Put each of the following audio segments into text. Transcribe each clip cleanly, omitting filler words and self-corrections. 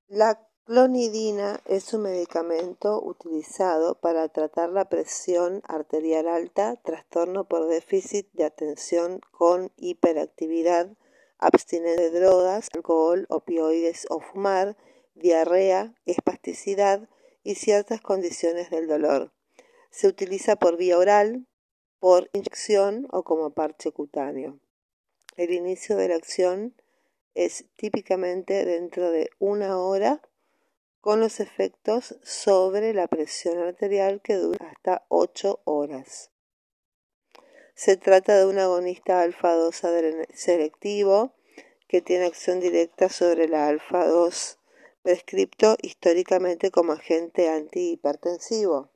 La clonidina es un medicamento utilizado para tratar la presión arterial alta, trastorno por déficit de atención con hiperactividad, abstinencia de drogas, alcohol, opioides o fumar, diarrea, espasticidad y ciertas condiciones del dolor. Se utiliza por vía oral, por inyección o como parche cutáneo. El inicio de la acción es típicamente dentro de 1 hora, con los efectos sobre la presión arterial que dura hasta 8 horas. Se trata de un agonista alfa-2 selectivo que tiene acción directa sobre la alfa-2, prescripto históricamente como agente antihipertensivo.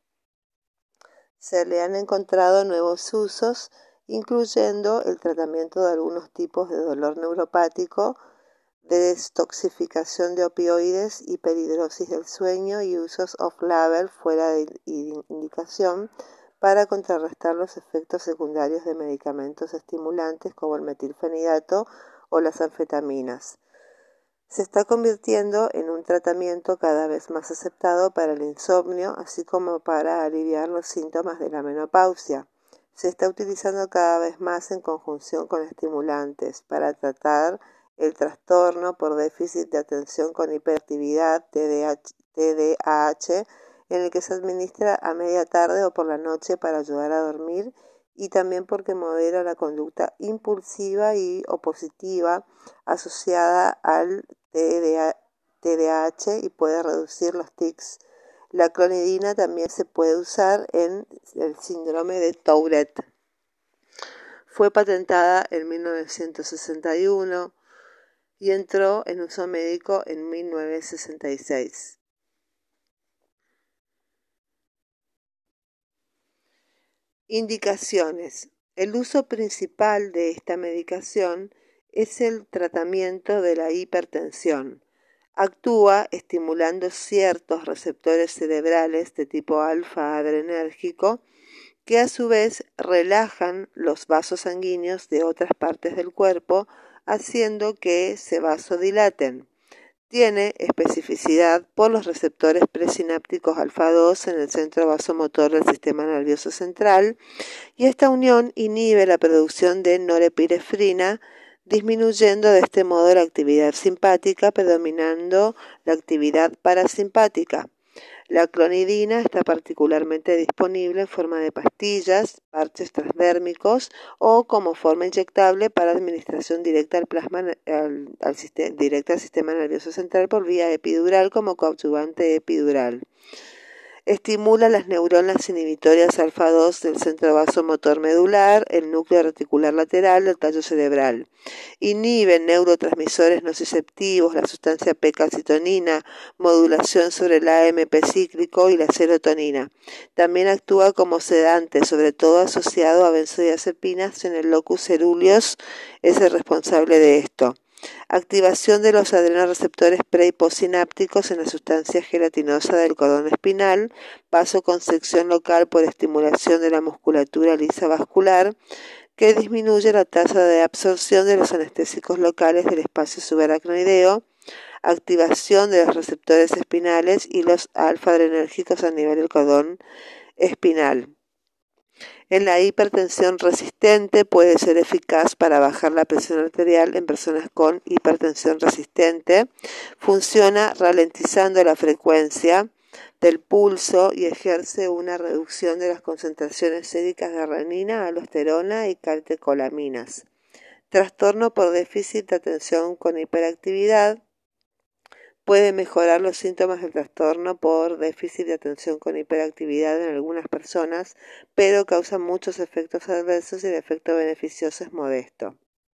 Se le han encontrado nuevos usos, incluyendo el tratamiento de algunos tipos de dolor neuropático, de desintoxicación de opioides, hiperhidrosis del sueño y usos off-label fuera de indicación para contrarrestar los efectos secundarios de medicamentos estimulantes como el metilfenidato o las anfetaminas. Se está convirtiendo en un tratamiento cada vez más aceptado para el insomnio, así como para aliviar los síntomas de la menopausia. Se está utilizando cada vez más en conjunción con estimulantes para tratar el trastorno por déficit de atención con hiperactividad, TDAH, en el que se administra a media tarde o por la noche para ayudar a dormir, y también porque modera la conducta impulsiva y opositiva asociada al TDAH y puede reducir los tics. La clonidina también se puede usar en el síndrome de Tourette. Fue patentada en 1961 y entró en uso médico en 1966. Indicaciones. El uso principal de esta medicación es el tratamiento de la hipertensión. Actúa estimulando ciertos receptores cerebrales de tipo alfa adrenérgico que a su vez relajan los vasos sanguíneos de otras partes del cuerpo, haciendo que se vasodilaten. Tiene especificidad por los receptores presinápticos alfa-2 en el centro vasomotor del sistema nervioso central, y esta unión inhibe la producción de norepinefrina, disminuyendo de este modo la actividad simpática, predominando la actividad parasimpática. La clonidina está particularmente disponible en forma de pastillas, parches transdérmicos o como forma inyectable para administración directa al plasma directa al sistema nervioso central por vía epidural como coadyuvante epidural. Estimula las neuronas inhibitorias alfa-2 del centro vasomotor medular, el núcleo reticular lateral del tallo cerebral. Inhibe neurotransmisores nociceptivos, la sustancia p-calcitonina, modulación sobre el AMP cíclico y la serotonina. También actúa como sedante, sobre todo asociado a benzodiazepinas en el locus coeruleus, es el responsable de esto. Activación de los adrenoreceptores pre- y postsinápticos en la sustancia gelatinosa del cordón espinal, vasoconstricción local por estimulación de la musculatura lisa vascular, que disminuye la tasa de absorción de los anestésicos locales del espacio subaracnoideo, activación de los receptores espinales y los alfa-adrenérgicos a nivel del cordón espinal. En la hipertensión resistente puede ser eficaz para bajar la presión arterial en personas con hipertensión resistente. Funciona ralentizando la frecuencia del pulso y ejerce una reducción de las concentraciones séricas de renina, aldosterona y catecolaminas. Trastorno por déficit de atención con hiperactividad. Puede mejorar los síntomas del trastorno por déficit de atención con hiperactividad en algunas personas, pero causa muchos efectos adversos y el efecto beneficioso es modesto.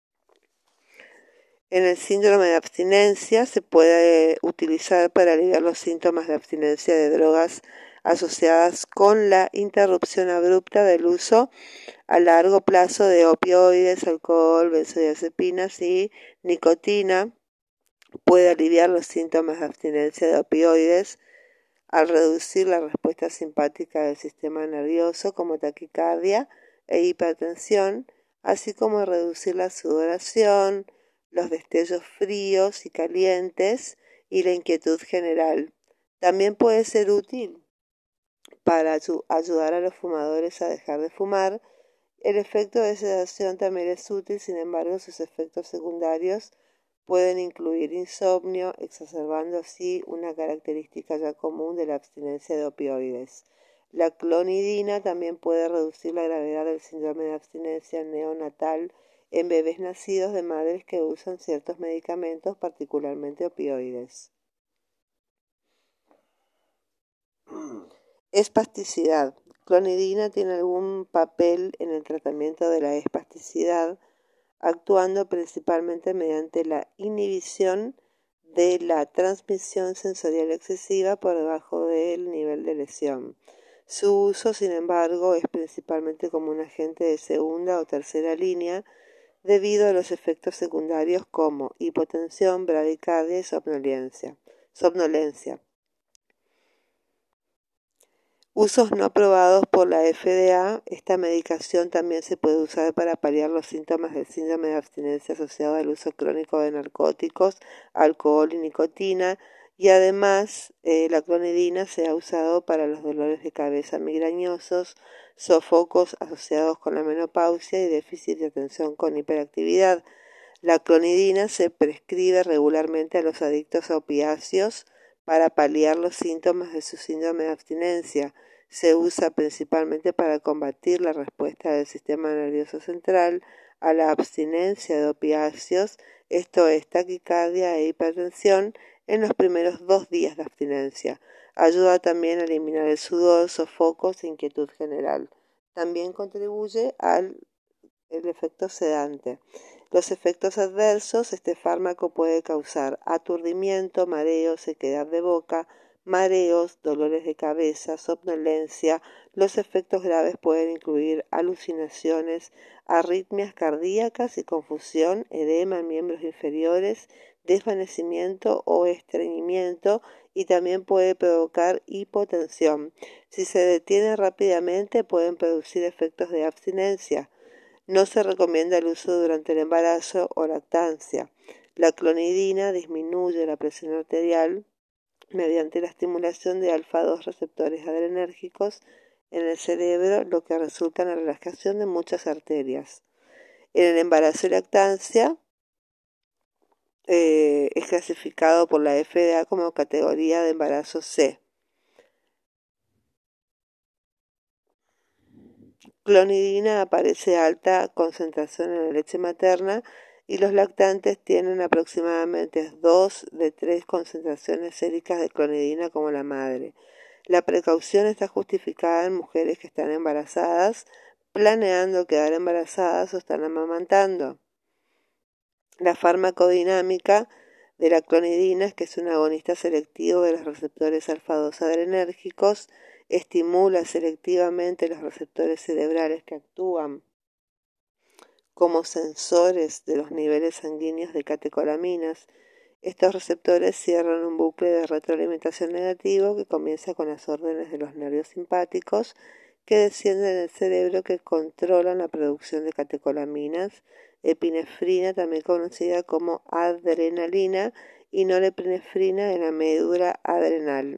En el síndrome de abstinencia se puede utilizar para aliviar los síntomas de abstinencia de drogas asociadas con la interrupción abrupta del uso a largo plazo de opioides, alcohol, benzodiazepinas y nicotina. Puede aliviar los síntomas de abstinencia de opioides al reducir la respuesta simpática del sistema nervioso como taquicardia e hipertensión, así como reducir la sudoración, los destellos fríos y calientes y la inquietud general. También puede ser útil para ayudar a los fumadores a dejar de fumar. El efecto de sedación también es útil, sin embargo, sus efectos secundarios pueden incluir insomnio, exacerbando así una característica ya común de la abstinencia de opioides. La clonidina también puede reducir la gravedad del síndrome de abstinencia neonatal en bebés nacidos de madres que usan ciertos medicamentos, particularmente opioides. Espasticidad. Clonidina tiene algún papel en el tratamiento de la espasticidad, actuando principalmente mediante la inhibición de la transmisión sensorial excesiva por debajo del nivel de lesión. Su uso, sin embargo, es principalmente como un agente de segunda o tercera línea debido a los efectos secundarios como hipotensión, bradicardia y somnolencia. Usos no aprobados por la FDA. Esta medicación también se puede usar para paliar los síntomas del síndrome de abstinencia asociado al uso crónico de narcóticos, alcohol y nicotina, y además la clonidina se ha usado para los dolores de cabeza migrañosos, sofocos asociados con la menopausia y déficit de atención con hiperactividad. La clonidina se prescribe regularmente a los adictos a opiáceos para paliar los síntomas de su síndrome de abstinencia. Se usa principalmente para combatir la respuesta del sistema nervioso central a la abstinencia de opiáceos, esto es, taquicardia e hipertensión, en los primeros 2 días de abstinencia. Ayuda también a eliminar el sudor, sofocos e inquietud general. También contribuye al efecto sedante. Los efectos adversos: este fármaco puede causar aturdimiento, mareo, sequedad de boca, mareos, dolores de cabeza, somnolencia. Los efectos graves pueden incluir alucinaciones, arritmias cardíacas y confusión, edema en miembros inferiores, desvanecimiento o estreñimiento, y también puede provocar hipotensión. Si se detiene rápidamente, pueden producir efectos de abstinencia. No se recomienda el uso durante el embarazo o lactancia. La clonidina disminuye la presión arterial mediante la estimulación de alfa-2 receptores adrenérgicos en el cerebro, lo que resulta en la relajación de muchas arterias. En el embarazo y lactancia es clasificado por la FDA como categoría de embarazo C. Clonidina aparece a alta concentración en la leche materna y los lactantes tienen aproximadamente 2 de 3 concentraciones séricas de clonidina como la madre. La precaución está justificada en mujeres que están embarazadas, planeando quedar embarazadas o están amamantando. La farmacodinámica de la clonidina es que es un agonista selectivo de los receptores alfa-2 adrenérgicos, estimula selectivamente los receptores cerebrales que actúan como sensores de los niveles sanguíneos de catecolaminas. Estos receptores cierran un bucle de retroalimentación negativo que comienza con las órdenes de los nervios simpáticos que descienden del cerebro, que controlan la producción de catecolaminas, epinefrina, también conocida como adrenalina, y norepinefrina en la médula adrenal.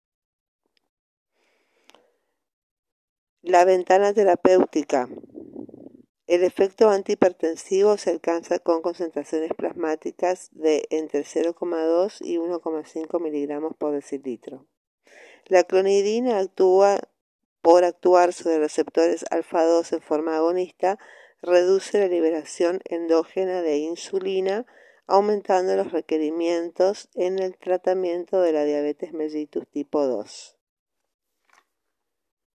La ventana terapéutica. El efecto antihipertensivo se alcanza con concentraciones plasmáticas de entre 0,2 y 1,5 miligramos por decilitro. La clonidina actúa por actuar sobre receptores alfa-2 en forma agonista, reduce la liberación endógena de insulina, aumentando los requerimientos en el tratamiento de la diabetes mellitus tipo 2.